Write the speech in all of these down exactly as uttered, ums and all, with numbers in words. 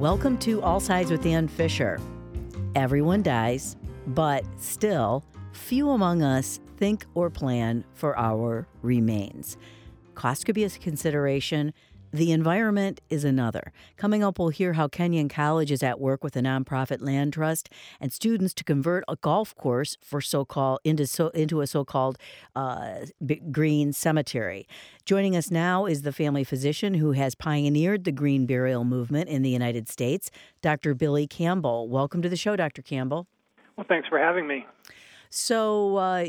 Welcome to All Sides with Ann Fisher. Everyone dies, but still, few among us think or plan for our remains. Cost could be a consideration. The environment is another. Coming up, we'll hear how Kenyon College is at work with a nonprofit land trust and students to convert a golf course for so-called into so into a so-called uh, green cemetery. Joining us now is the family physician who has pioneered the green burial movement in the United States, Doctor Billy Campbell. Welcome to the show, Doctor Campbell. Well, thanks for having me. So uh,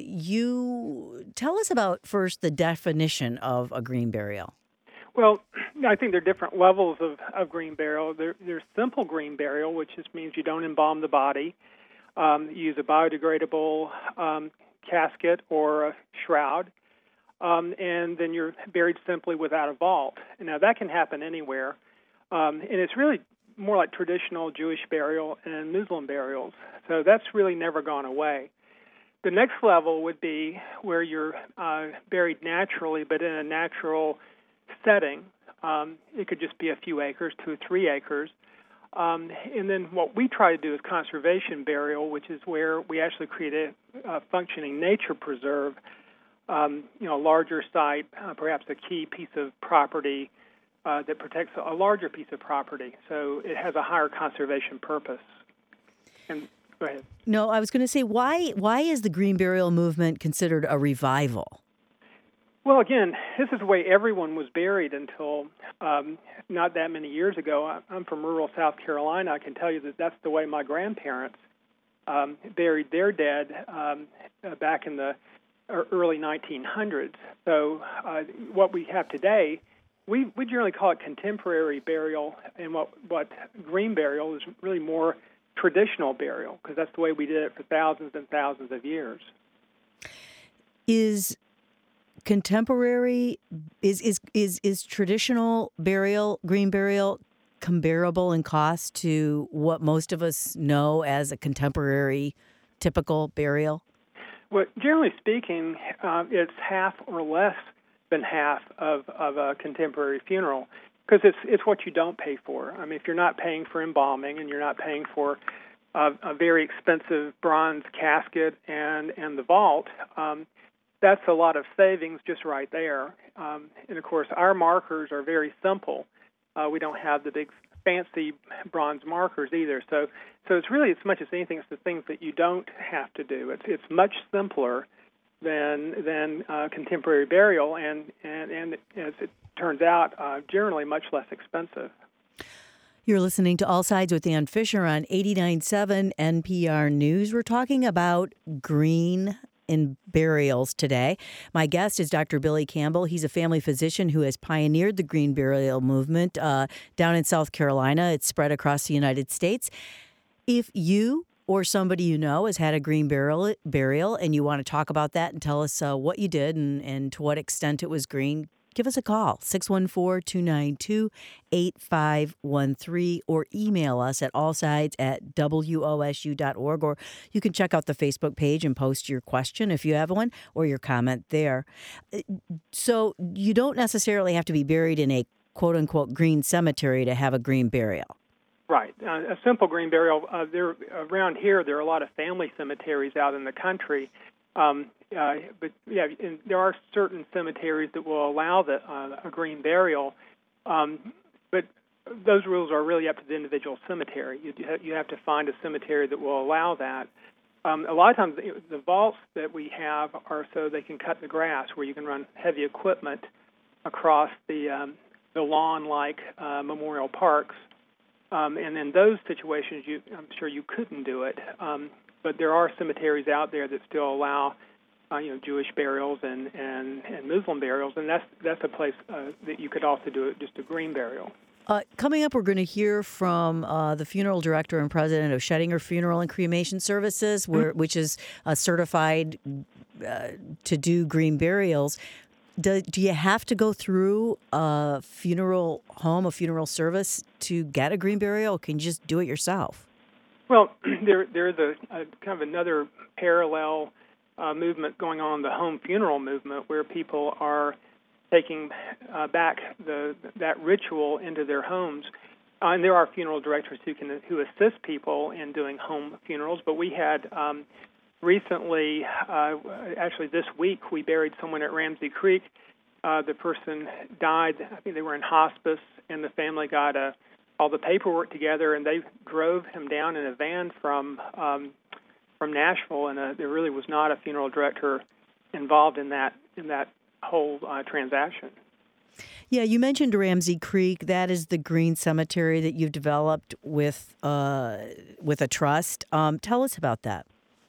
you tell us about first the definition of a green burial. Well, I think there are different levels of, of green burial. There, there's simple green burial, which just means you don't embalm the body. Um, you use a biodegradable um, casket or a shroud, um, and then you're buried simply without a vault. Now, that can happen anywhere, um, and it's really more like traditional Jewish burial and Muslim burials. So that's really never gone away. The next level would be where you're uh, buried naturally, but in a natural setting. Um, it could just be a few acres, two or three acres. Um, and then what we try to do is conservation burial, which is where we actually create a, a functioning nature preserve, um, you know, a larger site, uh, perhaps a key piece of property uh, that protects a larger piece of property. So it has a higher conservation purpose. And go ahead. No, I was going to say, why why is the green burial movement considered a revival? Well, again, this is the way everyone was buried until um, not that many years ago. I'm from rural South Carolina. I can tell you that that's the way my grandparents um, buried their dead um, back in the early nineteen hundreds. So uh, what we have today, we, we generally call it contemporary burial, and what, what green burial is really more traditional burial, because that's the way we did it for thousands and thousands of years. Is contemporary, is, is is is traditional burial, green burial, comparable in cost to what most of us know as a contemporary typical burial? Well, generally speaking, uh, it's half or less than half of, of a contemporary funeral, because it's it's what you don't pay for. I mean, if you're not paying for embalming and you're not paying for a, a very expensive bronze casket and, and the vault, um, that's a lot of savings just right there. Um, and, of course, our markers are very simple. Uh, we don't have the big fancy bronze markers either. So so it's really, as much as anything, it's the things that you don't have to do. It's it's much simpler than than uh, contemporary burial, and, and, and as it turns out, uh, generally much less expensive. You're listening to All Sides with Ann Fisher on eighty-nine point seven N P R News. We're talking about green in burials today. My guest is Doctor Billy Campbell. He's a family physician who has pioneered the green burial movement uh, down in South Carolina. It's spread across the United States. If you or somebody you know has had a green burial, burial and you want to talk about that and tell us uh, what you did and, and to what extent it was green, give us a call, six one four, two nine two, eight five one three, or email us at allsides at W O S U dot org, or you can check out the Facebook page and post your question if you have one, or your comment there. So you don't necessarily have to be buried in a quote-unquote green cemetery to have a green burial. Right. Uh, a simple green burial, uh, there around here there are a lot of family cemeteries out in the country. Um, uh, but yeah, and there are certain cemeteries that will allow the, uh, a green burial, um, but those rules are really up to the individual cemetery. You, you have to find a cemetery that will allow that. Um, a lot of times the, the vaults that we have are so they can cut the grass, where you can run heavy equipment across the, um, the lawn-like uh, memorial parks. Um, and in those situations, you, I'm sure you couldn't do it. Um, But there are cemeteries out there that still allow, uh, you know, Jewish burials and, and, and Muslim burials, and that's that's a place uh, that you could also do it, just a green burial. Uh, coming up, we're going to hear from uh, the funeral director and president of Schettinger Funeral and Cremation Services, where, mm-hmm. which is uh, certified uh, to do green burials. Do, do you have to go through a funeral home, a funeral service, to get a green burial, or can you just do it yourself? Well, there there's a, a kind of another parallel uh, movement going on, the home funeral movement, where people are taking uh, back the that ritual into their homes. Uh, and there are funeral directors who can who assist people in doing home funerals. But we had um, recently, uh, actually this week, we buried someone at Ramsey Creek. Uh, the person died. I think they were in hospice, and the family got a, all the paperwork together, and they drove him down in a van from um, from Nashville. And uh, there really was not a funeral director involved in that in that whole uh, transaction. Yeah, you mentioned Ramsey Creek. That is the green cemetery that you've developed with uh, with a trust. Um, tell us about that.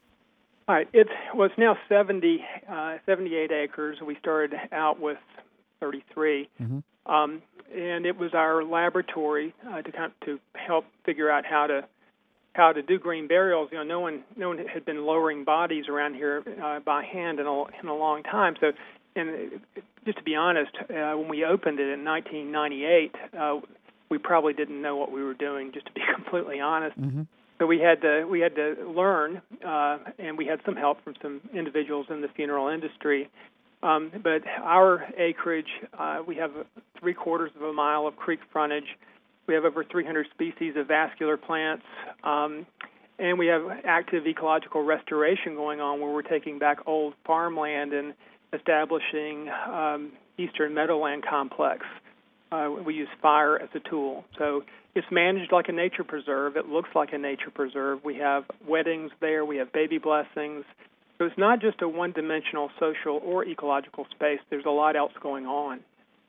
All right. It's, well, it's now seventy, uh, seventy-eight acres. We started out with thirty-three. Mm-hmm. Um, and it was our laboratory uh, to kind of, to help figure out how to how to do green burials. You know, no one no one had been lowering bodies around here uh, by hand in a, in a long time. So, and just to be honest, uh, when we opened it in nineteen ninety-eight, uh, we probably didn't know what we were doing, just to be completely honest. Mm-hmm. So we had to we had to learn, uh, and we had some help from some individuals in the funeral industry. Um, but our acreage, uh, we have three quarters of a mile of creek frontage. We have over three hundred species of vascular plants, um, and we have active ecological restoration going on where we're taking back old farmland and establishing um, Eastern Meadowland Complex. Uh, we use fire as a tool. So it's managed like a nature preserve. It looks like a nature preserve. We have weddings there. We have baby blessings. So it's not just a one-dimensional social or ecological space. There's a lot else going on.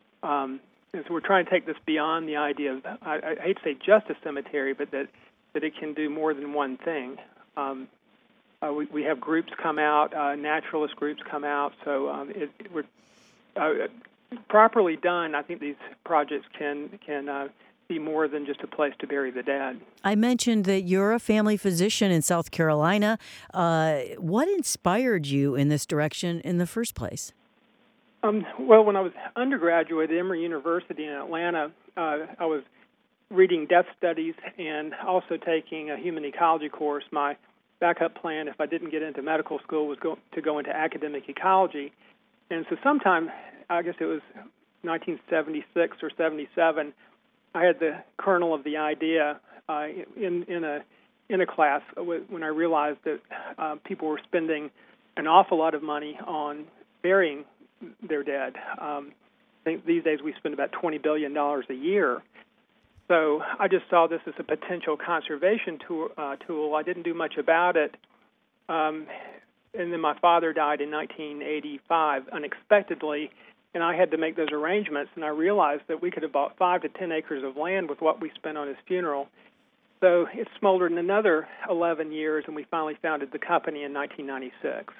Um, and so we're trying to take this beyond the idea of, I, I hate to say just a cemetery, but that, that it can do more than one thing. Um, uh, we, we have groups come out, uh, naturalist groups come out. So um, it, it, we're uh, properly done. I think these projects can can uh, be more than just a place to bury the dead. I mentioned that you're a family physician in South Carolina. Uh, what inspired you in this direction in the first place? Um, well, when I was undergraduate at Emory University in Atlanta, uh, I was reading death studies and also taking a human ecology course. My backup plan, if I didn't get into medical school, was go, to go into academic ecology. And so sometime, I guess it was nineteen seventy-six or seventy-seven, I had the kernel of the idea uh, in in a in a class when I realized that uh, people were spending an awful lot of money on burying their dead. Um, I think these days we spend about twenty billion dollars a year. So I just saw this as a potential conservation tool. Uh, tool. I didn't do much about it. Um, and then my father died in nineteen eighty-five unexpectedly, and I had to make those arrangements, and I realized that we could have bought five to ten acres of land with what we spent on his funeral. So it smoldered in another eleven years, and we finally founded the company in nineteen ninety-six.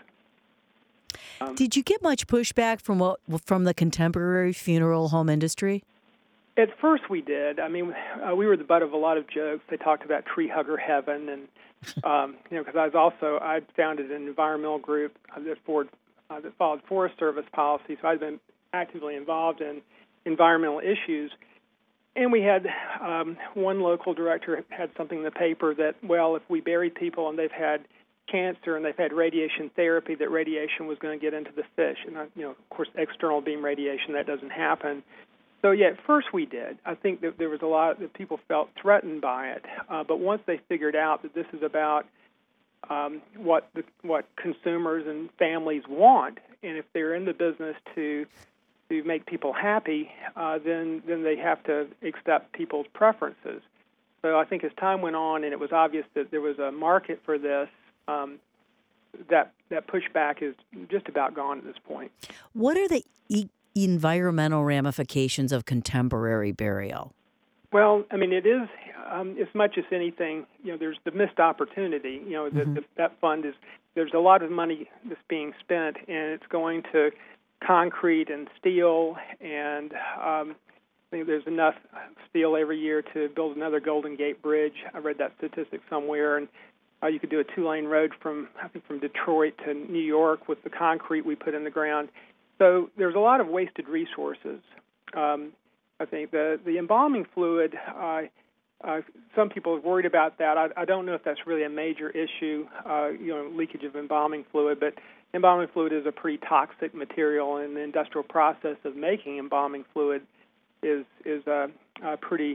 Um, Did you get much pushback from what from the contemporary funeral home industry? At first we did. I mean, uh, we were the butt of a lot of jokes. They talked about tree hugger heaven, and um, you know, because I was also I founded an environmental group that, for, uh, that followed Forest Service policy, so I've been actively involved in environmental issues. And we had um, one local director had something in the paper that, well, if we bury people and they've had cancer and they've had radiation therapy, that radiation was going to get into the fish. And, uh, you know, of course, external beam radiation, that doesn't happen. So, yeah, at first we did. I think that there was a lot that people felt threatened by it. Uh, but once they figured out that this is about um, what the, what consumers and families want, and if they're in the business to to make people happy, uh, then then they have to accept people's preferences. So I think as time went on and it was obvious that there was a market for this, um, that that pushback is just about gone at this point. What are the e- environmental ramifications of contemporary burial? Well, I mean, it is um, as much as anything. You know, there's the missed opportunity. You know, mm-hmm. the, the, that fund is there's a lot of money that's being spent, and it's going to concrete and steel, and um, I think there's enough steel every year to build another Golden Gate Bridge. I read that statistic somewhere, and uh, you could do a two-lane road from I think from Detroit to New York with the concrete we put in the ground. So there's a lot of wasted resources. Um, I think the the embalming fluid. Uh, uh, some people are worried about that. I, I don't know if that's really a major issue. Uh, you know, leakage of embalming fluid, but embalming fluid is a pretty toxic material, and the industrial process of making embalming fluid is is uh, uh, pretty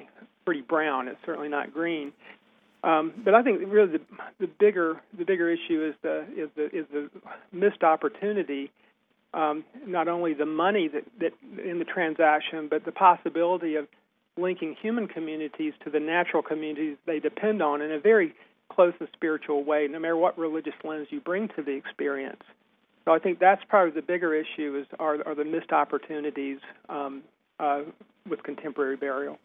pretty brown. It's certainly not green. Um, but I think really the, the bigger the bigger issue is the is the is the missed opportunity. Um, not only the money that, that in the transaction, but the possibility of linking human communities to the natural communities they depend on in a very close and spiritual way, no matter what religious lens you bring to the experience. So I think that's probably the bigger issue is are, are the missed opportunities um, uh, with contemporary burial.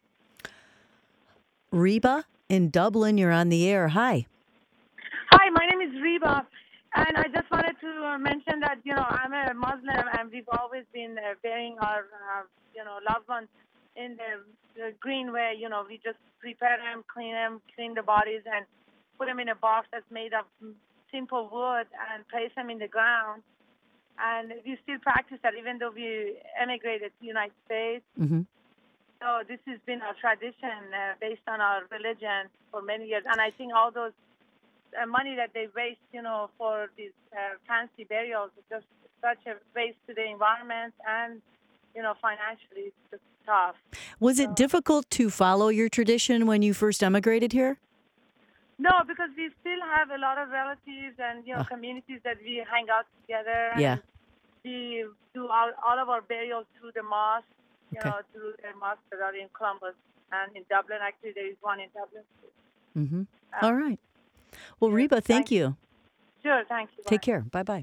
Reba in Dublin, you're on the air. Hi. Hi, my name is Reba, and I just wanted to uh, mention that, you know, I'm a Muslim, and we've always been uh, burying our, uh, you know, loved ones in the, the green way. You know, we just prepare them, clean them, clean the bodies, and put them in a box that's made of simple wood and place them in the ground. And we still practice that even though we emigrated to the United States. Mm-hmm. So this has been our tradition uh, based on our religion for many years. And I think all those uh, money that they waste, you know, for these uh, fancy burials is just such a waste to the environment and, you know, financially it's just tough. Was so, it difficult to follow your tradition when you first emigrated here? No, because we still have a lot of relatives and, you know, uh. communities that we hang out together. Yeah. And we do all, all of our burials through the mosque. You Okay. know, through the mosques that are in Columbus and in Dublin. Actually, there is one in Dublin. Mm-hmm. Um, All right. Well, yeah, Reba, thank, thank you. Sure, thank you. Take Bye. care. Bye-bye.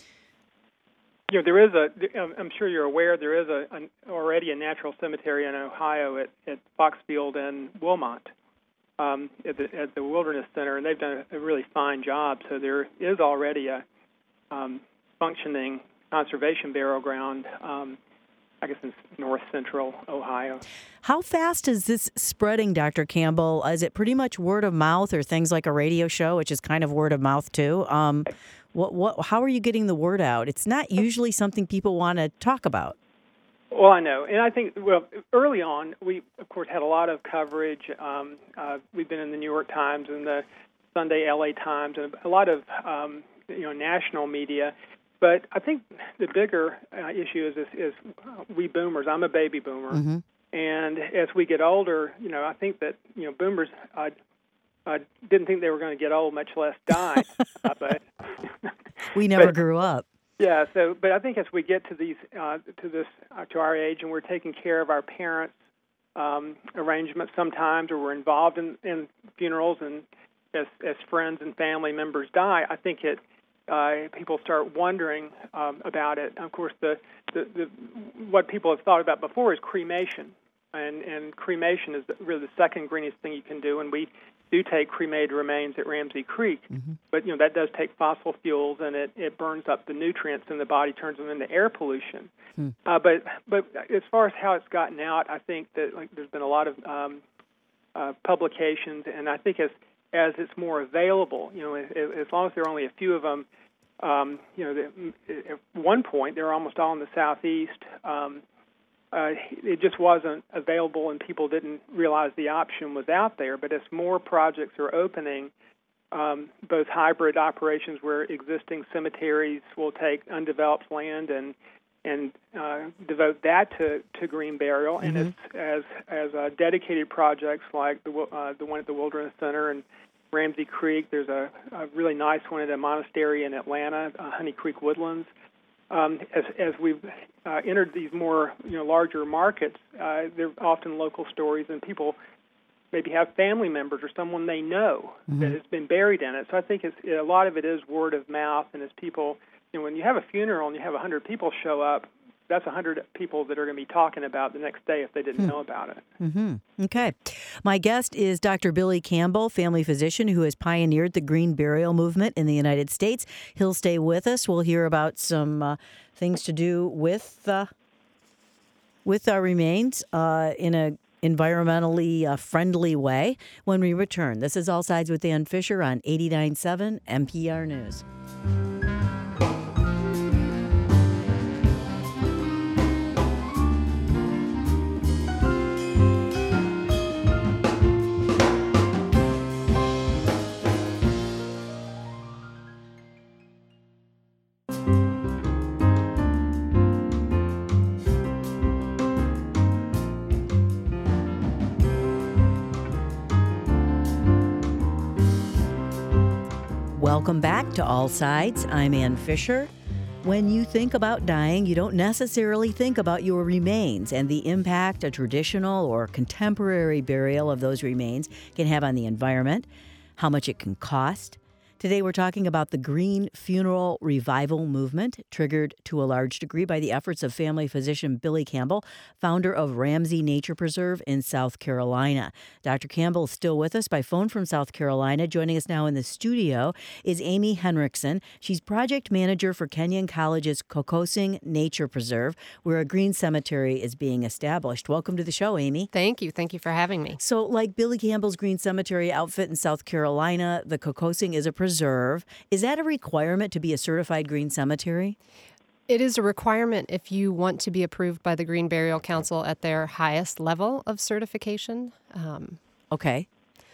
You know, there is a, I'm sure you're aware, there is a, an, already a natural cemetery in Ohio at, at Foxfield and Wilmot um, at, the, at the Wilderness Center, and they've done a, a really fine job. So there is already a um, functioning conservation burial ground um I guess in north central Ohio. How fast is this spreading, Doctor Campbell? Is it pretty much word of mouth or things like a radio show, which is kind of word of mouth too? Um, what, what, how are you getting the word out? It's not usually something people want to talk about. Well, I know. And I think, well, early on, we, of course, had a lot of coverage. Um, uh, we've been in the New York Times and the Sunday L A Times and a lot of, um, you know, national media. But I think the bigger uh, issue is, is is we boomers. I'm a baby boomer, Mm-hmm. and as we get older, you know, I think that you know boomers uh, uh, didn't think they were going to get old, much less die. uh, but we never but, grew up. Yeah. So, but I think as we get to these uh, to this uh, to our age, and we're taking care of our parents' um, arrangements sometimes, or we're involved in, in funerals, and as as friends and family members die, I think it. Uh, people start wondering um, about it. Of course, the, the, the what people have thought about before is cremation, and, and cremation is really the second greenest thing you can do. And we do take cremated remains at Ramsey Creek, Mm-hmm. but you know that does take fossil fuels, and it, it burns up the nutrients in the body, turns them into air pollution. Hmm. Uh, but but as far as how it's gotten out, I think that like there's been a lot of um, uh, publications, and I think as as it's more available, you know, as, as long as there are only a few of them, um, you know, the, at one point they were almost all in the southeast. Um, uh, it just wasn't available, and people didn't realize the option was out there. But as more projects are opening, um, both hybrid operations where existing cemeteries will take undeveloped land and and uh, devote that to, to green burial, mm-hmm. and as as, as uh, dedicated projects like the uh, the one at the Wilderness Center and Ramsey Creek. There's a, a really nice one at a monastery in Atlanta, uh, Honey Creek Woodlands. Um, as as we've uh, entered these more you know larger markets, uh, they're often local stories, and people maybe have family members or someone they know mm-hmm. that has been buried in it. So I think it's, a lot of it is word of mouth, and as people. You know, when you have a funeral and you have one hundred people show up, that's one hundred people that are going to be talking about the next day if they didn't hmm. know about it. Mm-hmm. Okay. My guest is Doctor Billy Campbell, family physician who has pioneered the green burial movement in the United States. He'll stay with us. We'll hear about some uh, things to do with uh, with our remains uh, in a environmentally uh, friendly way when we return. This is All Sides with Dan Fisher on eighty-nine point seven N P R News. Welcome back to All Sides. I'm Ann Fisher. When you think about dying, you don't necessarily think about your remains and the impact a traditional or contemporary burial of those remains can have on the environment, how much it can cost. Today we're talking about the green funeral revival movement, triggered to a large degree by the efforts of family physician Billy Campbell, founder of Ramsey Nature Preserve in South Carolina. Doctor Campbell is still with us by phone from South Carolina. Joining us now in the studio is Amy Henriksen. She's project manager for Kenyon College's Kokosing Nature Preserve, where a green cemetery is being established. Welcome to the show, Amy. Thank you. Thank you for having me. So, like Billy Campbell's Green Cemetery outfit in South Carolina, the Kokosing is a preserve. Is that a requirement to be a certified green cemetery? It is a requirement if you want to be approved by the Green Burial Council at their highest level of certification. Um, okay.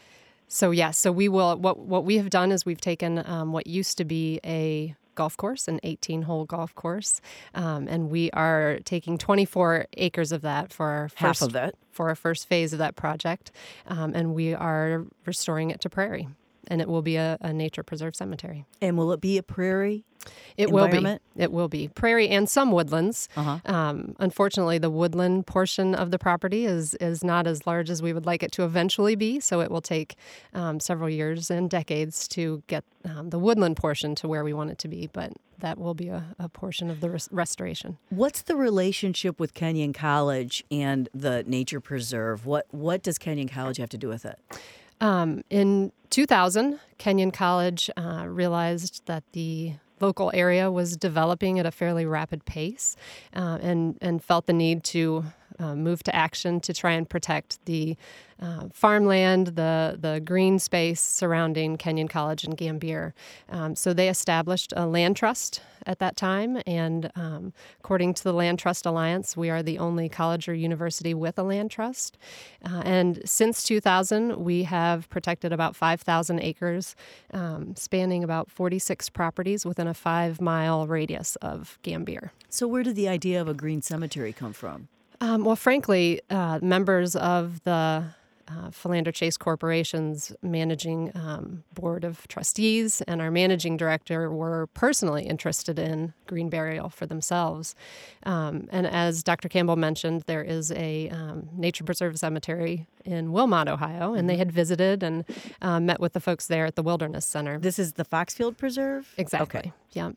So, yes, yeah, so we will, what, what we have done is we've taken um, what used to be a golf course, an eighteen-hole golf course, um, and we are taking twenty-four acres of that for our first, half of that for our first phase of that project, um, and we are restoring it to prairie. And it will be a, a nature preserve cemetery. And will it be a prairie It will be. It will be. Prairie and some woodlands. Uh-huh. Um, unfortunately, the woodland portion of the property is, is not as large as we would like it to eventually be, so it will take um, several years and decades to get um, the woodland portion to where we want it to be, but that will be a, a portion of the res- restoration. What's the relationship with Kenyon College and the nature preserve? What, what does Kenyon College have to do with it? Um, in two thousand, Kenyon College uh, realized that the local area was developing at a fairly rapid pace uh, and, and felt the need to uh, move to action to try and protect the uh, farmland, the, the green space surrounding Kenyon College and Gambier. Um, so they established a land trust at that time, and um, according to the Land Trust Alliance, we are the only college or university with a land trust. Uh, and since two thousand, we have protected about five thousand acres, um, spanning about forty-six properties within a five-mile radius of Gambier. So where did the idea of a green cemetery come from? Um, well, frankly, uh, members of the Uh, Philander Chase Corporation's managing um, board of trustees and our managing director were personally interested in green burial for themselves. Um, and as Doctor Campbell mentioned, there is a um, nature preserve cemetery in Wilmot, Ohio, and mm-hmm. they had visited and uh, met with the folks there at the Wilderness Center. This is the Foxfield Preserve? Exactly. Okay. Yeah.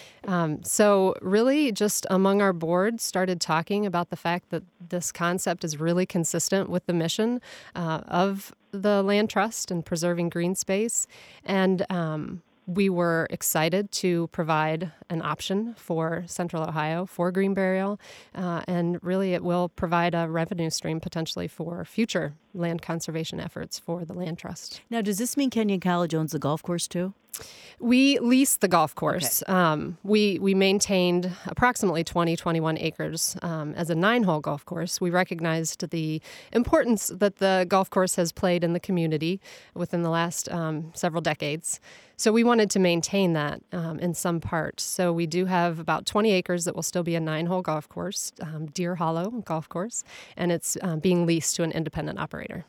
Um, so really just among our board started talking about the fact that this concept is really consistent with the mission uh, of the Land Trust and preserving green space. And um, we were excited to provide an option for Central Ohio for green burial. Uh, and really it will provide a revenue stream potentially for future land conservation efforts for the Land Trust. Now, does this mean Kenyon College owns the golf course too? We leased the golf course. Okay. Um, we we maintained approximately twenty, twenty-one acres um, as a nine-hole golf course. We recognized the importance that the golf course has played in the community within the last um, several decades. So we wanted to maintain that um, in some part. So we do have about twenty acres that will still be a nine-hole golf course, um, Deer Hollow Golf Course, and it's um, being leased to an independent operator.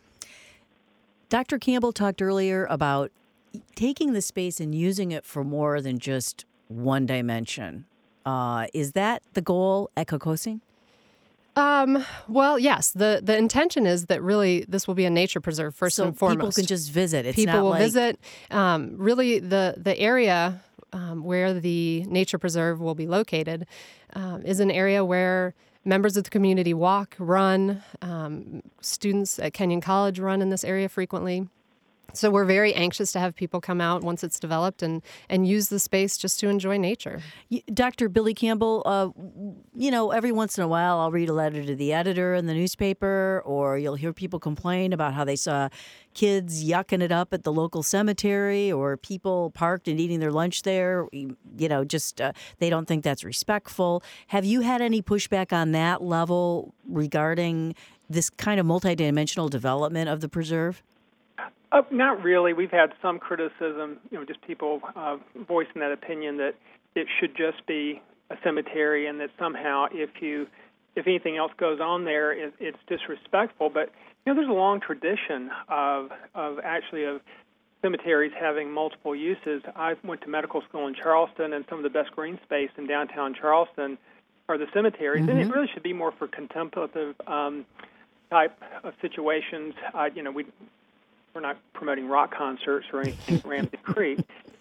Doctor Campbell talked earlier about taking the space and using it for more than just one dimension. Uh, is that the goal at Kokosing? Um, well, yes. The, the intention is that really this will be a nature preserve first so and foremost. People can just visit. It's people not will like... visit. Um, really, the, the area um, where the nature preserve will be located um, is an area where members of the community walk, run. Um, students at Kenyon College run in this area frequently. So we're very anxious to have people come out once it's developed and, and use the space just to enjoy nature. Doctor Billy Campbell, uh, you know, every once in a while I'll read a letter to the editor in the newspaper, or you'll hear people complain about how they saw kids yucking it up at the local cemetery, or people parked and eating their lunch there. You know, just uh, they don't think that's respectful. Have you had any pushback on that level regarding this kind of multidimensional development of the preserve? Uh, not really. We've had some criticism, you know, just people uh, voicing that opinion that it should just be a cemetery, and that somehow if you, if anything else goes on there, it, it's disrespectful. But you know, there's a long tradition of of actually of cemeteries having multiple uses. I went to medical school in Charleston, and some of the best green space in downtown Charleston are the cemeteries, mm-hmm. and it really should be more for contemplative um, type of situations. Uh, you know, we, we're not promoting rock concerts or anything at Ramsey Creek.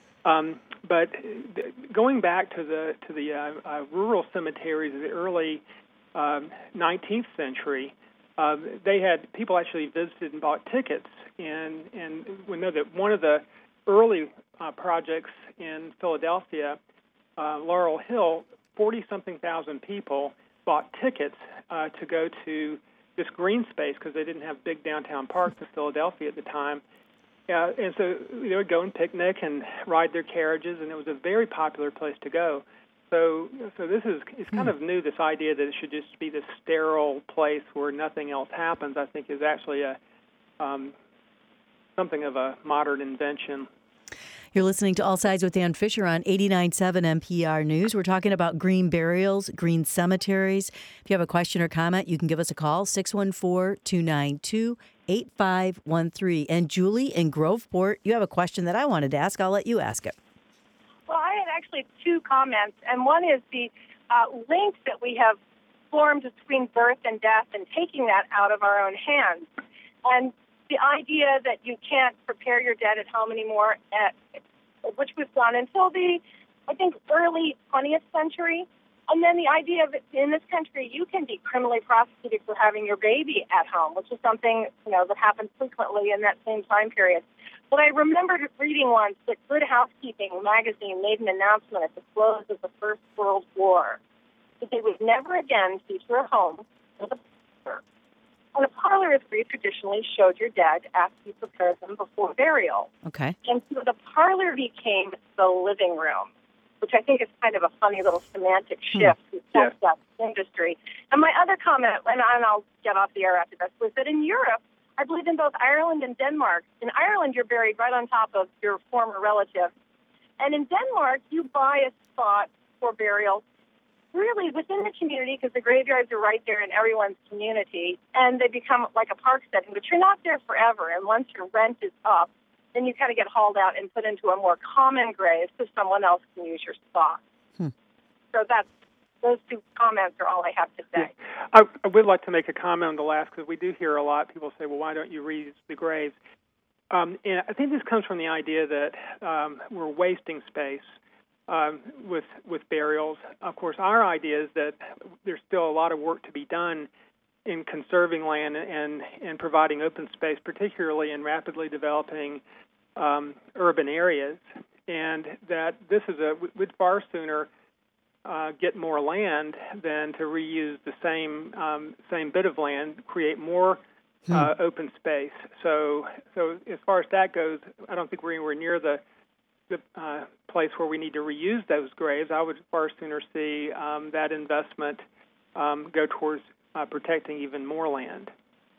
Um, but going back to the to the uh, uh, rural cemeteries of the early um, nineteenth century, uh, they had people actually visited and bought tickets. And, and we know that one of the early uh, projects in Philadelphia, uh, Laurel Hill, forty-something thousand people bought tickets uh, to go to this green space because they didn't have big downtown parks in Philadelphia at the time. Uh, and so they would go and picnic and ride their carriages, and it was a very popular place to go. So so this is it's kind mm. of new, this idea that it should just be this sterile place where nothing else happens, I think is actually a um, something of a modern invention. You're listening to All Sides with Ann Fisher on eighty-nine point seven N P R News. We're talking about green burials, green cemeteries. If you have a question or comment, you can give us a call, six one four, two nine two, eight five one three. And Julie in Groveport, you have a question that I wanted to ask. I'll let you ask it. Well, I had actually two comments, and one is the uh, link that we have formed between birth and death and taking that out of our own hands. And the idea that you can't prepare your dead at home anymore, at, which was done until the, I think, early twentieth century. And then the idea of it, in this country, you can be criminally prosecuted for having your baby at home, which is something, you know, that happens frequently in that same time period. But I remembered reading once that Good Housekeeping magazine made an announcement at the close of the First World War that they would never again feature a home with a parlor. And a parlor is where you traditionally showed your dead after you prepared them before burial. Okay. And so the parlor became the living room, which I think is kind of a funny little semantic shift hmm. in that industry. And my other comment, and I'll get off the air after this, was that in Europe, I believe in both Ireland and Denmark. In Ireland, you're buried right on top of your former relative. And in Denmark, you buy a spot for burial really within the community because the graveyards are right there in everyone's community, and they become like a park setting. But you're not there forever, and once your rent is up, then you kind of get hauled out and put into a more common grave so someone else can use your spot. Hmm. So that's those two comments are all I have to say. Yeah. I, I would like to make a comment on the last because we do hear a lot. People say, well, why don't you reuse the graves? Um, and I think this comes from the idea that um, we're wasting space um, with with burials. Of course, our idea is that there's still a lot of work to be done in conserving land and, and providing open space, particularly in rapidly developing um, urban areas, and that this is a we'd far sooner uh, get more land than to reuse the same um, same bit of land, create more uh, hmm. open space. So, so as far as that goes, I don't think we're anywhere near the the uh, place where we need to reuse those graves. I would far sooner see um, that investment um, go towards Uh, protecting even more land.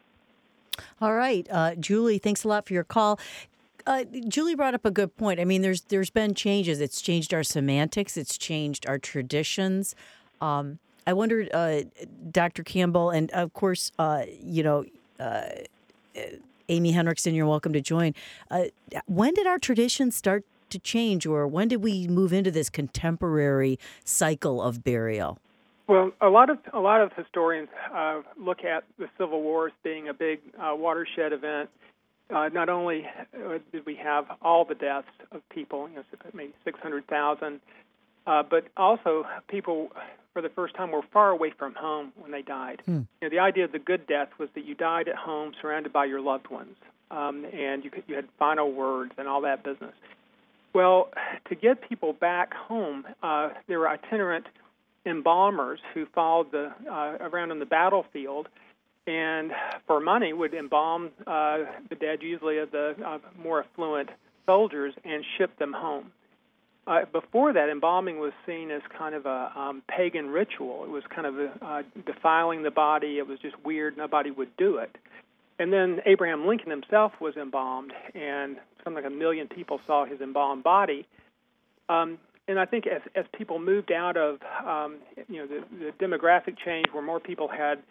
All right. Uh, Julie, thanks a lot for your call. Uh, Julie brought up a good point. I mean, there's there's been changes. It's changed our semantics. It's changed our traditions. Um, I wondered, uh, Doctor Campbell, and of course, uh, you know, uh, Amy Henriksen, you're welcome to join. Uh, when did our traditions start to change, or when did we move into this contemporary cycle of burial? Well, a lot of a lot of historians uh, look at the Civil War as being a big uh, watershed event. Uh, not only uh, did we have all the deaths of people, you know, maybe six hundred thousand, uh, but also people, for the first time, were far away from home when they died. Hmm. You know, the idea of the good death was that you died at home, surrounded by your loved ones, um, and you could, you had final words and all that business. Well, to get people back home, uh, there were itinerant embalmers who followed the uh, around on the battlefield, and for money would embalm uh, the dead, usually of the uh, more affluent soldiers, and ship them home. Uh, before that, embalming was seen as kind of a um, pagan ritual. It was kind of a, uh, defiling the body. It was just weird. Nobody would do it. And then Abraham Lincoln himself was embalmed, and something like a million people saw his embalmed body. Um, And I think as, as people moved out of, um, you know, the, the demographic change where more people had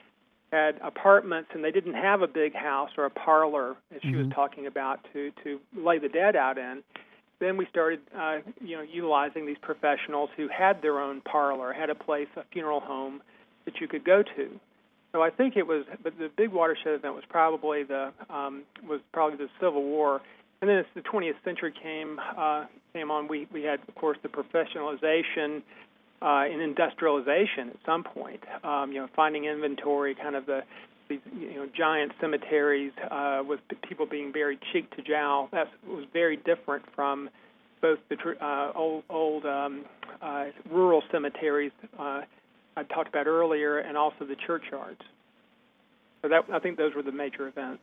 had apartments, and they didn't have a big house or a parlor, as she mm-hmm. was talking about, to, to lay the dead out in. Then we started, uh, you know, utilizing these professionals who had their own parlor, had a place, a funeral home that you could go to. So I think it was, but the big watershed event was probably the um, was probably the Civil War, and then as the twentieth century came uh, came on, we we had, of course, the professionalization uh, and industrialization at some point. Um, you know, finding inventory, kind of the these you know giant cemeteries uh, with people being buried cheek to jowl. That was very different from both the uh, old old um, uh, rural cemeteries uh, I talked about earlier, and also the churchyards. So that I think those were the major events.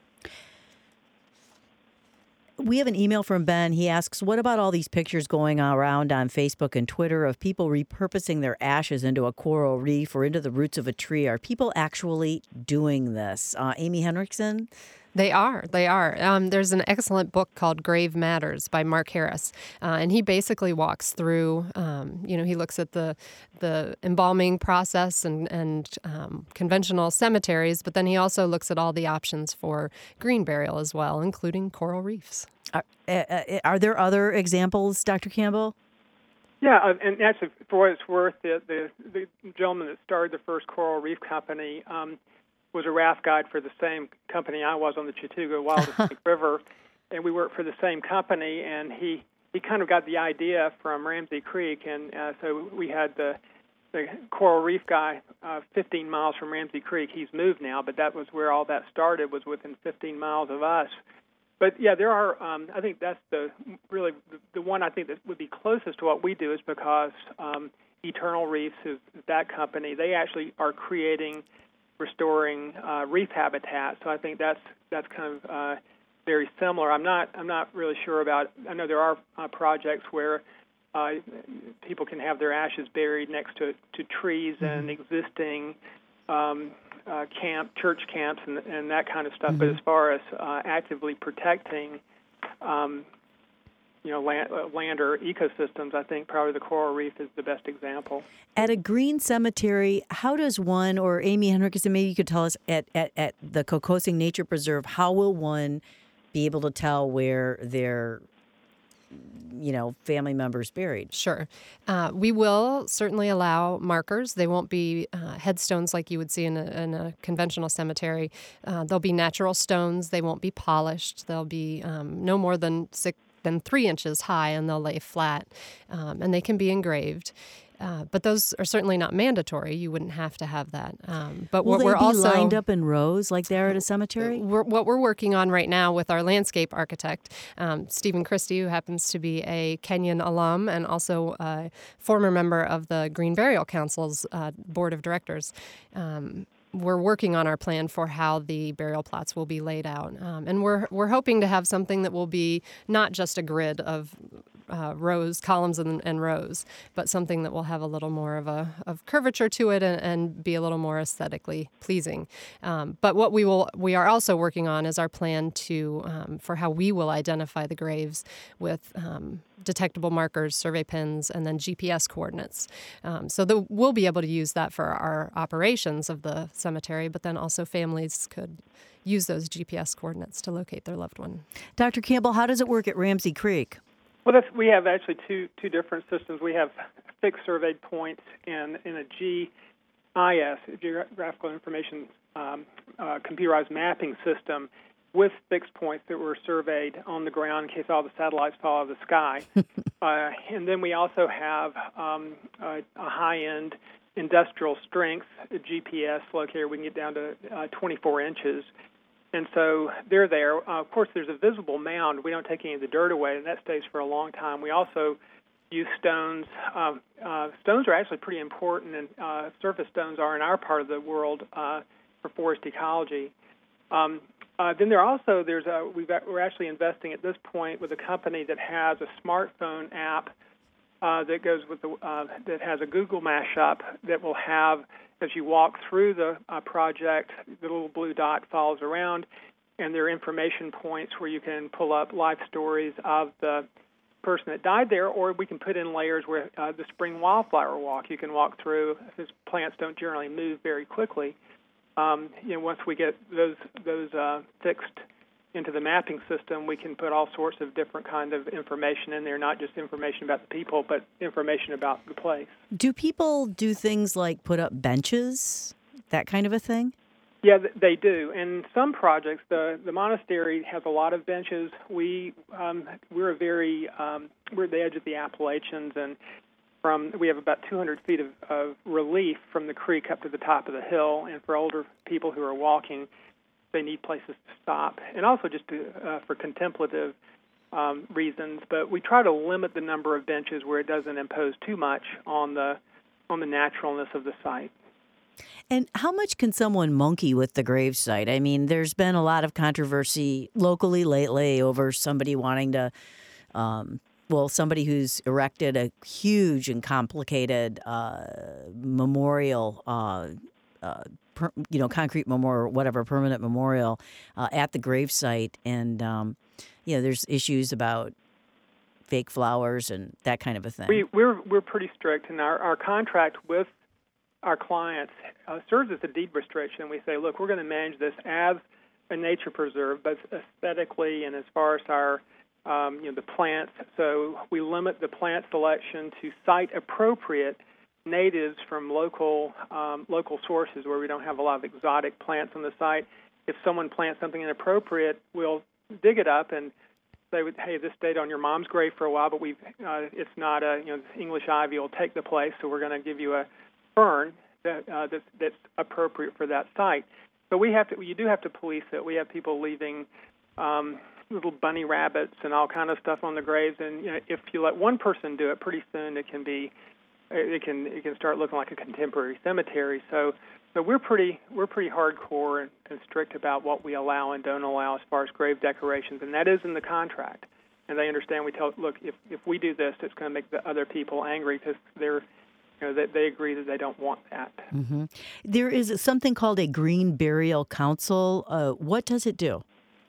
We have an email from Ben. He asks, what about all these pictures going around on Facebook and Twitter of people repurposing their ashes into a coral reef or into the roots of a tree? Are people actually doing this? Uh, Amy Henriksen? They are. They are. Um, there's an excellent book called Grave Matters by Mark Harris, uh, and he basically walks through, um, you know, he looks at the the embalming process and, and um, conventional cemeteries, but then he also looks at all the options for green burial as well, including coral reefs. Are, uh, are there other examples, Doctor Campbell? Yeah, uh, and actually, for what it's worth, the, the, the gentleman that started the first coral reef company um, was a raft guide for the same company I was on the Chattooga Wild Snake River, and we worked for the same company, and he, he kind of got the idea from Ramsey Creek, and uh, so we had the, the coral reef guy uh, fifteen miles from Ramsey Creek. He's moved now, but that was where all that started, was within fifteen miles of us. But, yeah, there are, um, I think that's the really the, the one I think that would be closest to what we do is because um, Eternal Reefs is that company. They actually are creating restoring uh, reef habitat. So I think that's that's kind of uh, very similar. I'm not I'm not really sure about. I know there are uh, projects where uh, people can have their ashes buried next to to trees mm-hmm. and existing um, uh, camp church camps and, and that kind of stuff. Mm-hmm. But as far as uh, actively protecting um, you know, land, uh, land or ecosystems, I think probably the coral reef is the best example. At a green cemetery, how does one, or Amy Henriksen, maybe you could tell us, at, at, at the Kokosing Nature Preserve, how will one be able to tell where their, you know, family members buried? Sure. Uh, we will certainly allow markers. They won't be uh, headstones like you would see in a, in a conventional cemetery. Uh, they'll be natural stones. They won't be polished. They'll be um, no more than six than three inches high, and they'll lay flat, um, and they can be engraved. Uh, but those are certainly not mandatory. You wouldn't have to have that. Um, but Will what they we're be also lined up in rows like they are at a cemetery? We're, what we're working on right now with our landscape architect, um, Stephen Christie, who happens to be a Kenyon alum and also a former member of the Green Burial Council's uh, board of directors. Um, We're working on our plan for how the burial plots will be laid out, um, and we're we're hoping to have something that will be not just a grid of uh, rows, columns, and, and rows, but something that will have a little more of a of curvature to it and, and be a little more aesthetically pleasing. Um, but what we will we are also working on is our plan to um, for how we will identify the graves with Um, detectable markers, survey pins, and then G P S coordinates. Um, so the, we'll be able to use that for our operations of the cemetery, but then also families could use those G P S coordinates to locate their loved one. Doctor Campbell, how does it work at Ramsey Creek? Well, that's, we have actually two two different systems. We have fixed surveyed points and in a G I S, Geographical Information um, uh, Computerized Mapping System, with fixed points that were surveyed on the ground in case all the satellites fall out of the sky. uh, and then we also have um, a, a high-end industrial strength G P S locator. We can get down to uh, twenty-four inches. And so they're there. Uh, of course, there's a visible mound. We don't take any of the dirt away, and that stays for a long time. We also use stones. Um, uh, stones are actually pretty important, and uh, surface stones are in our part of the world uh, for forest ecology. Um, Uh, then there also there's a we've, we're actually investing at this point with a company that has a smartphone app uh, that goes with the uh, that has a Google mashup that will have, as you walk through the uh, project, the little blue dot follows around, and there are information points where you can pull up life stories of the person that died there, or we can put in layers where uh, the spring wildflower walk. You can walk through, since plants don't generally move very quickly. um, you know, once we get those those uh, fixed into the mapping system, we can put all sorts of different kind of information in there, not just information about the people, but information about the place. Do people do things like put up benches, that kind of a thing? Yeah, they do. And some projects, the the monastery has a lot of benches. We um, we're a very um, we're at the edge of the Appalachians, and from we have about two hundred feet of, of relief from the creek up to the top of the hill. And for older people who are walking, they need places to stop, and also just to, uh, for contemplative um, reasons. But we try to limit the number of benches where it doesn't impose too much on the on the naturalness of the site. And how much can someone monkey with the gravesite? I mean, there's been a lot of controversy locally lately over somebody wanting to, um, well, somebody who's erected a huge and complicated uh, memorial, uh, uh, per, you know, concrete memorial, whatever, permanent memorial uh, at the gravesite. And, um, you know, there's issues about fake flowers and that kind of a thing. We, we're, we're pretty strict, and our, our contract with our clients uh, serves as a deed restriction. We say, look, we're going to manage this as a nature preserve, but aesthetically and as far as our, um, you know, the plants. So we limit the plant selection to site-appropriate natives from local um, local sources where we don't have a lot of exotic plants on the site. If someone plants something inappropriate, we'll dig it up and say, hey, this stayed on your mom's grave for a while, but we've uh, it's not a, you know, English ivy will take the place, so we're going to give you a fern that, uh, that's, that's appropriate for that site. So we have to. You do have to police it. We have people leaving um, little bunny rabbits and all kind of stuff on the graves, and you know, if you let one person do it, pretty soon it can be, it can it can start looking like a contemporary cemetery. So, so we're pretty we're pretty hardcore and, and strict about what we allow and don't allow as far as grave decorations, and that is in the contract. And they understand. We tell, look, if if we do this, it's going to make the other people angry because they're. You know, they, they agree that they don't want that. Mm-hmm. There is something called a Green Burial Council. Uh, what does it do?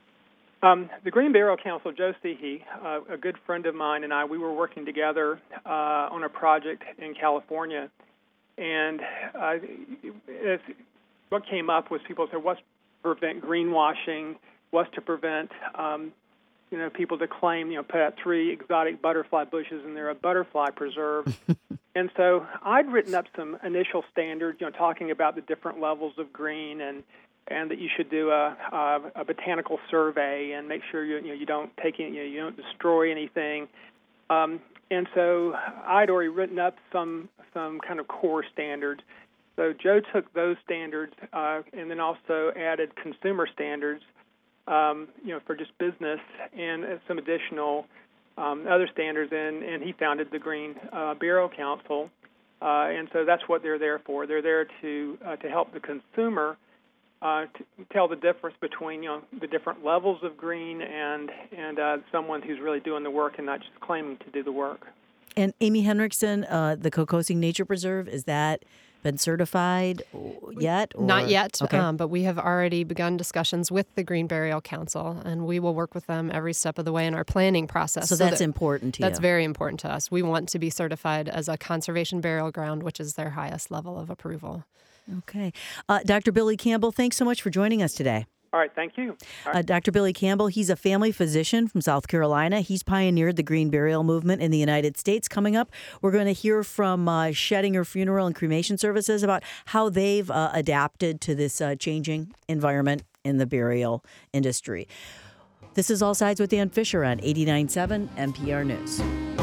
Um, the Green Burial Council, Joe Seehey, uh, a good friend of mine, and I, we were working together uh, on a project in California. And uh, it, what came up was people said, what's to prevent greenwashing? What's to prevent um, you know, people to claim, you know, put out three exotic butterfly bushes and they're a butterfly preserve. And so I'd written up some initial standards, you know, talking about the different levels of green and, and that you should do a, a, a botanical survey and make sure you, you know, you don't take any, you know, you don't destroy anything. Um, and so I'd already written up some some kind of core standards. So Joe took those standards uh, and then also added consumer standards, um, you know, for just business and some additional um, other standards. And, and he founded the Green uh, Burial Council. Uh, and so that's what they're there for. They're there to uh, to help the consumer uh, to tell the difference between, you know, the different levels of green and and uh, someone who's really doing the work and not just claiming to do the work. And Amy Henriksen, uh, the Kokosing Nature Preserve, is that been certified yet? Or? Not yet, okay. um, but we have already begun discussions with the Green Burial Council, and we will work with them every step of the way in our planning process. So, so that's that, important to that's you. That's very important to us. We want to be certified as a conservation burial ground, which is their highest level of approval. Okay. Uh, Doctor Billy Campbell, thanks so much for joining us today. All right, thank you. All right. Uh, Doctor Billy Campbell, he's a family physician from South Carolina. He's pioneered the green burial movement in the United States. Coming up, we're going to hear from uh, Shedinger Funeral and Cremation Services about how they've uh, adapted to this uh, changing environment in the burial industry. This is All Sides with Dan Fisher on eighty-nine point seven N P R News.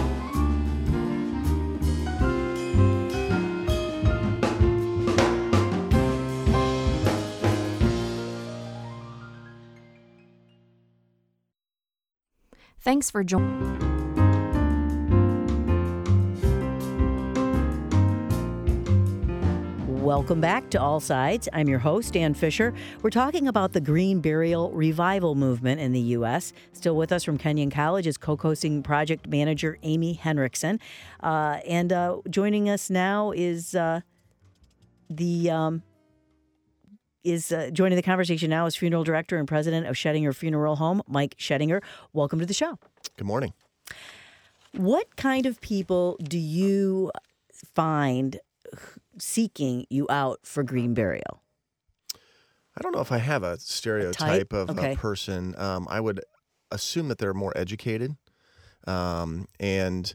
Thanks for joining. Welcome back to All Sides. I'm your host, Dan Fisher. We're talking about the Green Burial Revival movement in the U S Still with us from Kenyon College is Kokosing Project Manager Amy Henriksen. Uh, and uh, joining us now is uh, the... Um, is uh, joining the conversation now is Funeral Director and President of Shedinger Funeral Home, Mike Shedinger. Welcome to the show. Good morning. What kind of people do you find seeking you out for green burial? I don't know if I have a stereotype A of okay. a person. Um, I would assume that they're more educated, um, and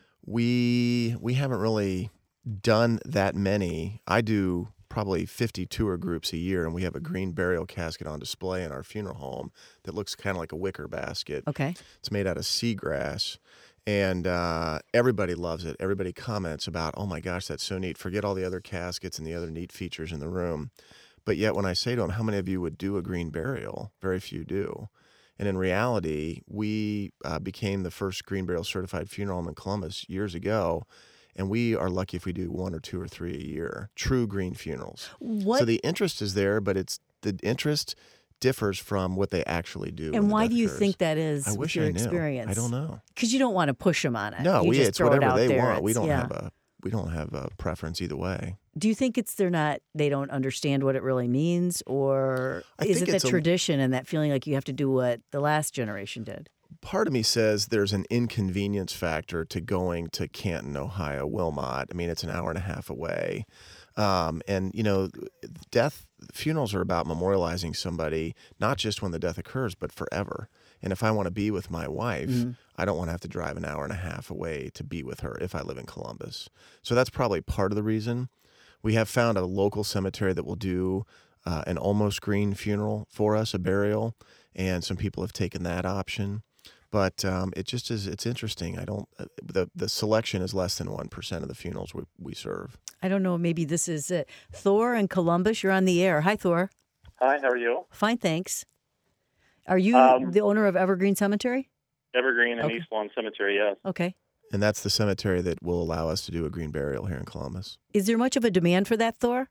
we we haven't really done that many. I do probably fifty tour groups a year, and we have a green burial casket on display in our funeral home that looks kind of like a wicker basket. Okay. It's made out of seagrass, and uh, everybody loves it. Everybody comments about, oh my gosh, that's so neat. Forget all the other caskets and the other neat features in the room. But yet when I say to them, how many of you would do a green burial? Very few do. And in reality, we uh, became the first green burial certified funeral home in Columbus years ago. And we are lucky if we do one or two or three a year, true green funerals. What? So the interest is there, but it's the interest differs from what they actually do. when And the why death do you occurs. think that is I with wish your I knew. experience? I don't know. Because you don't want to push them on it. No, you we just it's throw whatever it out they there. want. We It's- don't yeah. have a we don't have a preference either way. Do you think it's they're not they don't understand what it really means, or I is think it the it's a- tradition and that feeling like you have to do what the last generation did? Part of me says there's an inconvenience factor to going to Canton, Ohio, Wilmot. I mean, it's an hour and a half away. Um, and, you know, death, funerals are about memorializing somebody, not just when the death occurs, but forever. And if I want to be with my wife, Mm-hmm. I don't want to have to drive an hour and a half away to be with her if I live in Columbus. So that's probably part of the reason. We have found a local cemetery that will do uh, an almost green funeral for us, a burial, and some people have taken that option. But um, it just is, it's interesting. I don't, uh, the, the selection is less than one percent of the funerals we, we serve. I don't know. Maybe this is it. Thor in Columbus, you're on the air. Hi, Thor. Hi, how are you? Fine, thanks. Are you Um, the owner of Evergreen Cemetery? Evergreen and Okay. East Lawn Cemetery, yes. Okay. And that's the cemetery that will allow us to do a green burial here in Columbus. Is there much of a demand for that, Thor?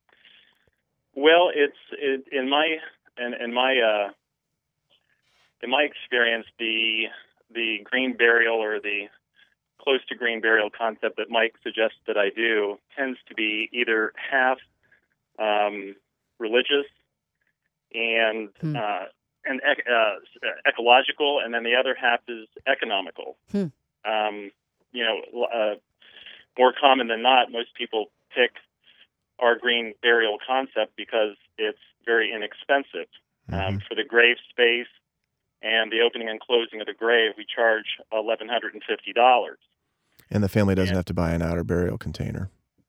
Well, it's it, in my in, in my uh, in my experience, the the green burial or the close to green burial concept that Mike suggests that I do tends to be either half um, religious and Hmm. uh, and ec- uh, ecological, and then the other half is economical. Hmm. Um, you know, uh, more common than not, most people pick our green burial concept because it's very inexpensive. Um, Mhm. for the grave space and the opening and closing of the grave, we charge eleven hundred and fifty dollars. And the family doesn't Yeah. have to buy an outer burial container.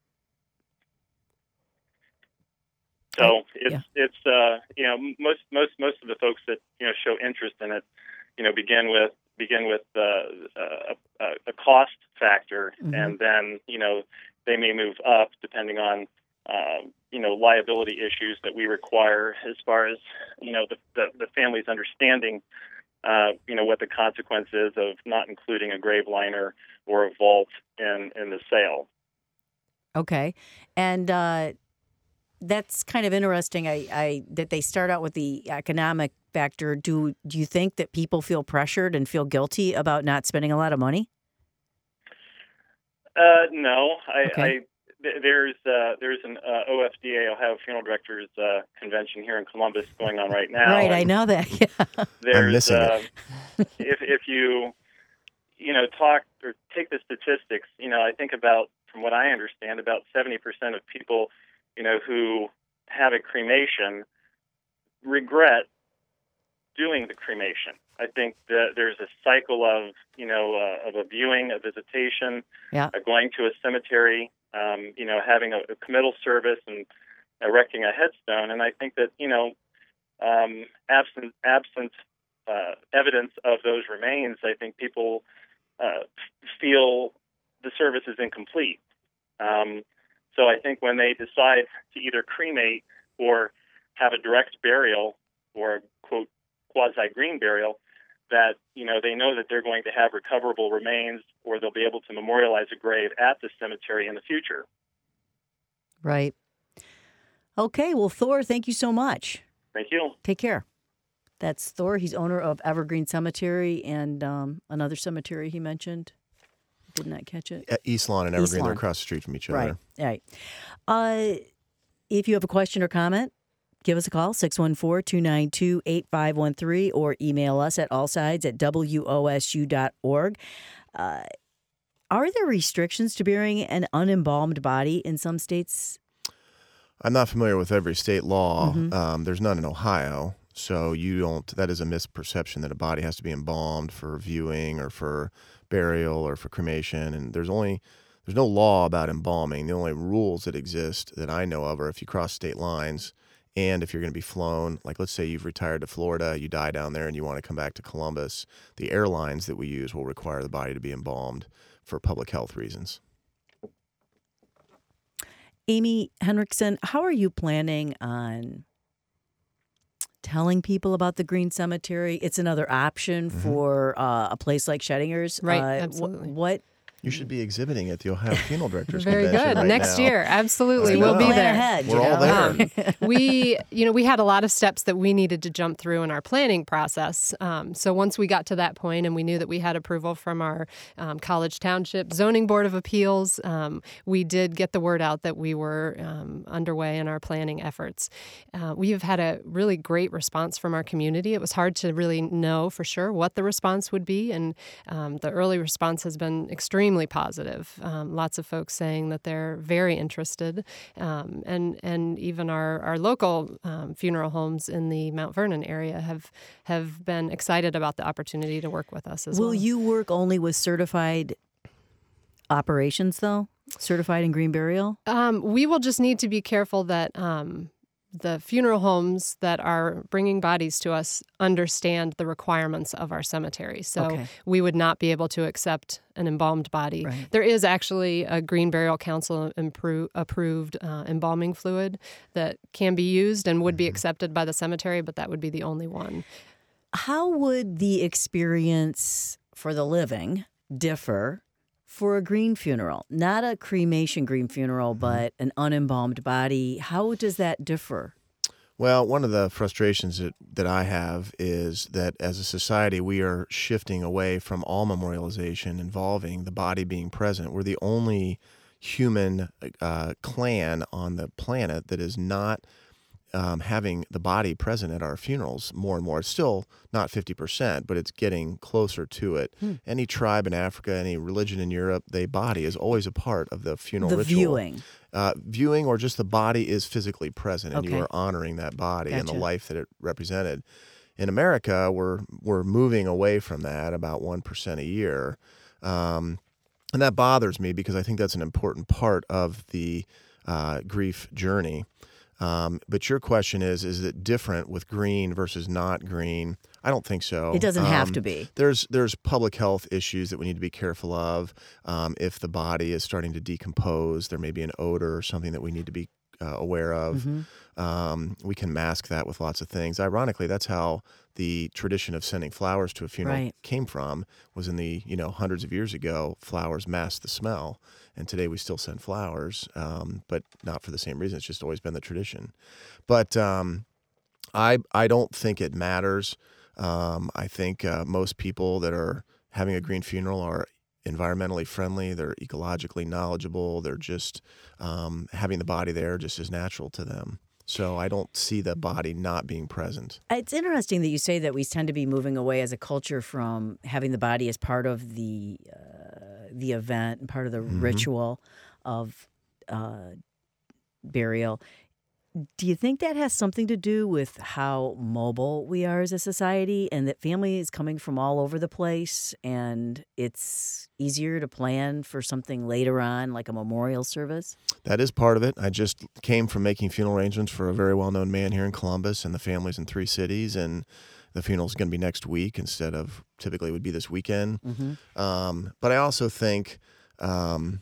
So it's yeah. it's uh, you know most most most of the folks that you know show interest in it, you know, begin with begin with uh, a, a, a cost factor, Mhm. and then you know they may move up depending on uh, you know liability issues that we require as far as you know the the, the family's understanding. Uh, you know what the consequence is of not including a grave liner or a vault in in the sale. Okay. And uh, that's kind of interesting. I, I that they start out with the economic factor. Do do you think that people feel pressured and feel guilty about not spending a lot of money? Uh, no, I, Okay. I th- there's uh, there's an uh, O F D A, Ohio Funeral Directors uh, Convention here in Columbus going on right now. right, I and know that. Yeah. There's, missing uh, it. if if you you know talk or take the statistics, you know I think about from what I understand, about seventy percent of people you know who have a cremation regret doing the cremation. I think that there's a cycle of, you know, uh, of a viewing, a visitation, Yeah. uh, going to a cemetery, um, you know, having a, a committal service and erecting a headstone. And I think that, you know, um, absent absent uh, evidence of those remains, I think people uh, feel the service is incomplete. Um, so I think when they decide to either cremate or have a direct burial or, quote, quasi-green burial, that, you know, they know that they're going to have recoverable remains or they'll be able to memorialize a grave at the cemetery in the future. Right. Okay. Well, Thor, thank you so much. Thank you. Take care. That's Thor. He's owner of Evergreen Cemetery and um, another cemetery he mentioned. Did not catch it. Uh, East Lawn and East Evergreen, they're Lawn. across the street from each Right. other. Right. Uh, if you have a question or comment, give us a call, six one four, two nine two, eight five one three, or email us at allsides at W O S U dot org. Uh, are there restrictions to burying an unembalmed body in some states? I'm not familiar with every state law. Mhm. Um, there's none in Ohio, so you don't. That is a misperception that a body has to be embalmed for viewing or for burial or for cremation. And there's only there's no law about embalming. The only rules that exist that I know of are if you cross state lines, and if you're going to be flown. Like, let's say you've retired to Florida, you die down there, and you want to come back to Columbus. The airlines that we use will require the body to be embalmed for public health reasons. Amy Henriksen, how are you planning on telling people about the Green Cemetery? It's another option Mm-hmm. for uh, a place like Schedinger's. Right, Uh, wh- absolutely. what? You should be exhibiting at the Ohio Funeral Directors Very Convention good. right Next now. year, absolutely, I we'll know. be Plan there. ahead, We're you all know? there. Um, we, you know, we had a lot of steps that we needed to jump through in our planning process. Um, so once we got to that point and we knew that we had approval from our um, College Township Zoning Board of Appeals, um, we did get the word out that we were um, underway in our planning efforts. Uh, we have had a really great response from our community. It was hard to really know for sure what the response would be, and um, the early response has been extremely positive. Um, lots of folks saying that they're very interested, um, and and even our our local um, funeral homes in the Mount Vernon area have have been excited about the opportunity to work with us as Will well. you work only with certified operations, though? Certified in green burial? Um, we will just need to be careful that um, the funeral homes that are bringing bodies to us understand the requirements of our cemetery. So Okay. we would not be able to accept an embalmed body. Right. There is actually a Green Burial Council impro- approved uh, embalming fluid that can be used and would be accepted by the cemetery, but that would be the only one. How would the experience for the living differ for a green funeral? Not a cremation green funeral, but an unembalmed body. How does that differ? Well, one of the frustrations that, that I have is that as a society, we are shifting away from all memorialization involving the body being present. We're the only human uh, clan on the planet that is not um, having the body present at our funerals more and more. It's still not fifty percent, but it's getting closer to it. Hmm. Any tribe in Africa, any religion in Europe, the body is always a part of the funeral The ritual. viewing. Uh, viewing or just the body is physically present, and you Okay. are honoring that body and the Gotcha. life that it represented. In America, we're we're moving away from that about one percent a year, um, and that bothers me because I think that's an important part of the uh, grief journey. Um, but your question is: is it different with green versus not green? I don't think so. It doesn't have Um, to be. There's there's public health issues that we need to be careful of. Um, if the body is starting to decompose, there may be an odor or something that we need to be uh, aware of. Mm-hmm. Um, we can mask that with lots of things. Ironically, that's how the tradition of sending flowers to a funeral Right. came from. Was in the you know hundreds of years ago, flowers masked the smell, and today we still send flowers, um, but not for the same reason. It's just always been the tradition. But um, I I don't think it matters. Um, I think uh, most people that are having a green funeral are environmentally friendly. They're ecologically knowledgeable. They're just um, having the body there just is natural to them. So I don't see the body not being present. It's interesting that you say that we tend to be moving away as a culture from having the body as part of the uh, the event and part of the Mhm. ritual of uh, burial. Do you think that has something to do with how mobile we are as a society, and that family is coming from all over the place, and it's easier to plan for something later on, like a memorial service? That is part of it. I just came from making funeral arrangements for a very well-known man here in Columbus, and the family's in three cities, and the funeral's going to be next week instead of typically it would be this weekend. Mm-hmm. Um, but I also think um,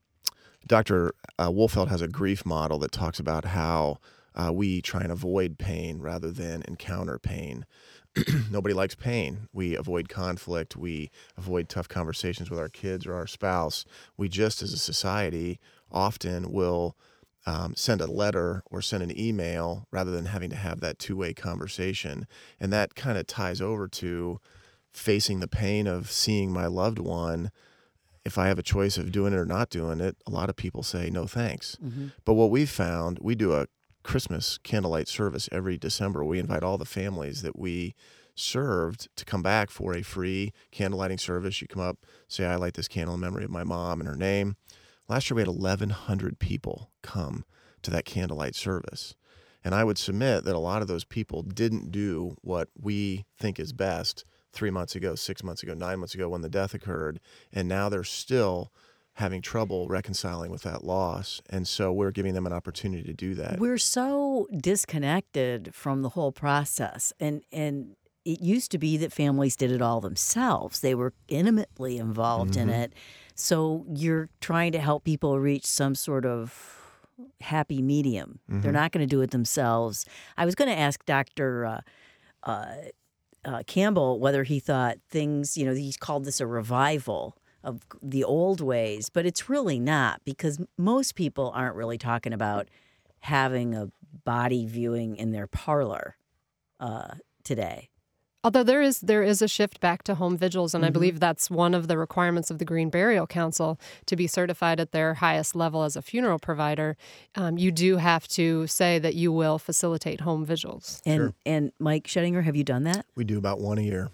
Doctor Uh, Wolfeld has a grief model that talks about how uh, we try and avoid pain rather than encounter pain. Nobody likes pain. We avoid conflict. We avoid tough conversations with our kids or our spouse. We just, as a society, often will um, send a letter or send an email rather than having to have that two-way conversation. And that kind of ties over to facing the pain of seeing my loved one. If I have a choice of doing it or not doing it, a lot of people say no thanks. Mm-hmm. But what we've found, we do a Christmas candlelight service every December. We invite all the families that we served to come back for a free candlelighting service. You come up, say, I light this candle in memory of my mom and her name. Last year we had eleven hundred people come to that candlelight service. And I would submit that a lot of those people didn't do what we think is best three months ago, six months ago, nine months ago when the death occurred, and now they're still having trouble reconciling with that loss. And so we're giving them an opportunity to do that. We're so disconnected from the whole process. And, and it used to be that families did it all themselves. They were intimately involved Mm-hmm. in it. So you're trying to help people reach some sort of happy medium. Mm-hmm. They're not going to do it themselves. I was going to ask Doctor Uh, uh, uh, Campbell whether he thought things, you know, he's called this a revival of the old ways, but it's really not, because most people aren't really talking about having a body viewing in their parlor uh, today. Although there is there is a shift back to home vigils, and Mm-hmm. I believe that's one of the requirements of the Green Burial Council to be certified at their highest level as a funeral provider. Um, you do have to say that you will facilitate home vigils. And Sure. and Mike Schettinger, have you done that? We do about one a year.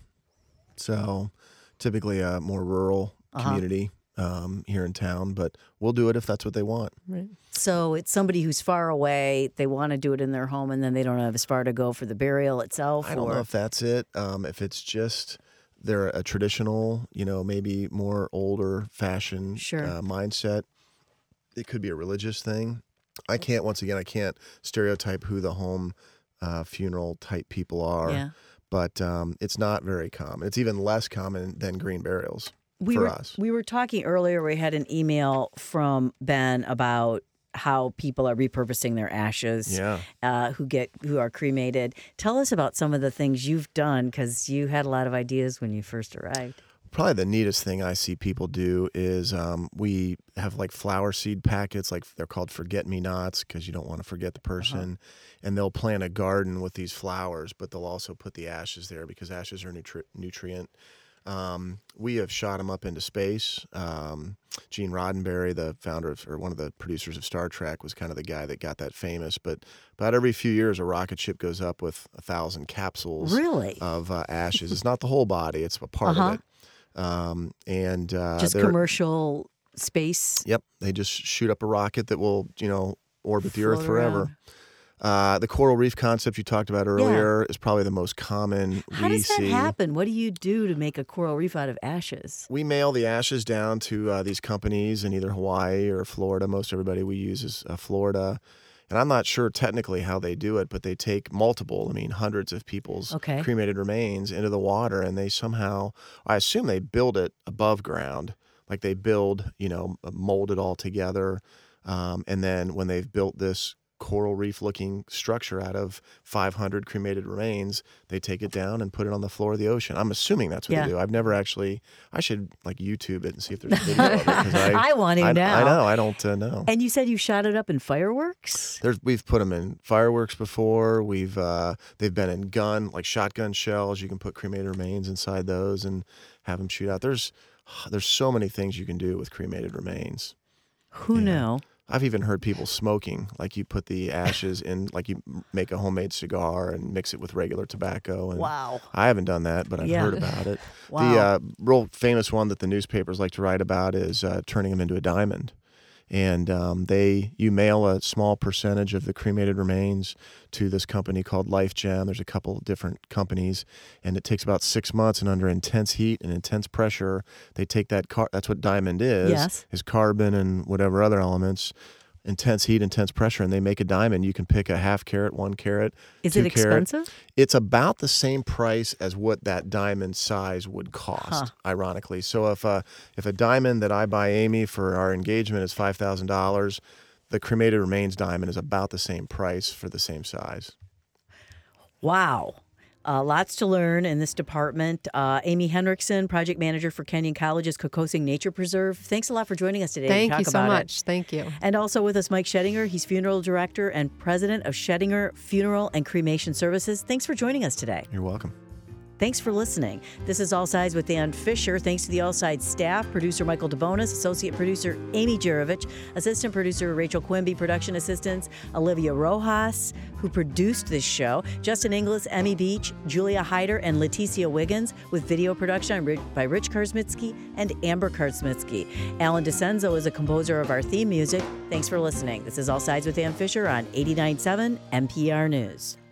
So typically a more rural Uh-huh. community um, here in town, but we'll do it if that's what they want. Right. So it's somebody who's far away. They want to do it in their home, and then they don't have as far to go for the burial itself. I don't or... know if that's it. Um, if it's just they're a traditional, you know, maybe more older fashioned Sure. uh, mindset. It could be a religious thing. I can't, once again, I can't stereotype who the home uh, funeral type people are, Yeah. but um, it's not very common. It's even less common than green burials we for were, us. We were talking earlier, we had an email from Ben about how people are repurposing their ashes Yeah. uh, who get who are cremated. Tell us about some of the things you've done, because you had a lot of ideas when you first arrived. Probably the neatest thing I see people do is um, we have like flower seed packets, like they're called forget-me-nots because you don't want to forget the person. And they'll plant a garden with these flowers, but they'll also put the ashes there because ashes are nutri- nutrient. Um, we have shot them up into space. Um, Gene Roddenberry, the founder of, or one of the producers of Star Trek, was kind of the guy that got that famous. But about every few years, a rocket ship goes up with a thousand capsules Really? of uh, ashes. It's not the whole body; it's a part Uh-huh. of it. Um, and uh, Just they're- commercial space. Yep, they just shoot up a rocket that will, you know, orbit the Earth Float forever. around. Uh, the coral reef concept you talked about earlier is probably the most common How we does that see. happen? What do you do to make a coral reef out of ashes? We mail the ashes down to uh, these companies in either Hawaii or Florida. Most everybody we use is uh, Florida. And I'm not sure technically how they do it, but they take multiple, I mean, hundreds of people's Okay. cremated remains into the water, and they somehow, I assume they build it above ground, like they build, you know, mold it all together. Um, and then when they've built this coral reef looking structure out of five hundred cremated remains, they take it down and put it on the floor of the ocean. I'm assuming that's what Yeah. they do. I've never actually, I should like YouTube it and see if there's a video of it. 'cause I, I want to I, now. I know, I don't uh, know. And you said you shot it up in fireworks? There's, we've put them in fireworks before. We've uh, they've been in gun, like shotgun shells. You can put cremated remains inside those and have them shoot out. There's there's so many things you can do with cremated remains. Who Yeah. knew? I've even heard people smoking, like you put the ashes in, like you make a homemade cigar and mix it with regular tobacco. And Wow. I haven't done that, but I've Yeah. heard about it. Wow. The uh, real famous one that the newspapers like to write about is uh, turning them into a diamond. And um, they, you mail a small percentage of the cremated remains to this company called Life Gem. There's a couple of different companies, and it takes about six months. And under intense heat and intense pressure, they take that car. That's what diamond is. Yes. Is carbon and whatever other elements. Intense heat, intense pressure, and they make a diamond. You can pick a half carat, one carat, Is two it carat. expensive? It's about the same price as what that diamond size would cost, Huh. ironically. So if a if a diamond that I buy Amy for our engagement is five thousand dollars, the cremated remains diamond is about the same price for the same size. Wow. Uh, lots to learn in this department. Uh, Amy Henriksen, project manager for Kenyon College's Kokosing Nature Preserve. Thanks a lot for joining us today. to Thank talk you so about much. It. Thank you. And also with us, Mike Schettinger. He's funeral director and president of Schettinger Funeral and Cremation Services. Thanks for joining us today. You're welcome. Thanks for listening. This is All Sides with Ann Fisher. Thanks to the All Sides staff, producer Michael DeBonis, associate producer Amy Jurovich, assistant producer Rachel Quimby, production assistants Olivia Rojas, who produced this show, Justin Inglis, Emmy Beach, Julia Hyder, and Leticia Wiggins, with video production by Rich Karsmitsky and Amber Karsmitsky. Alan DeCenzo is a composer of our theme music. Thanks for listening. This is All Sides with Ann Fisher on eighty-nine point seven N P R News.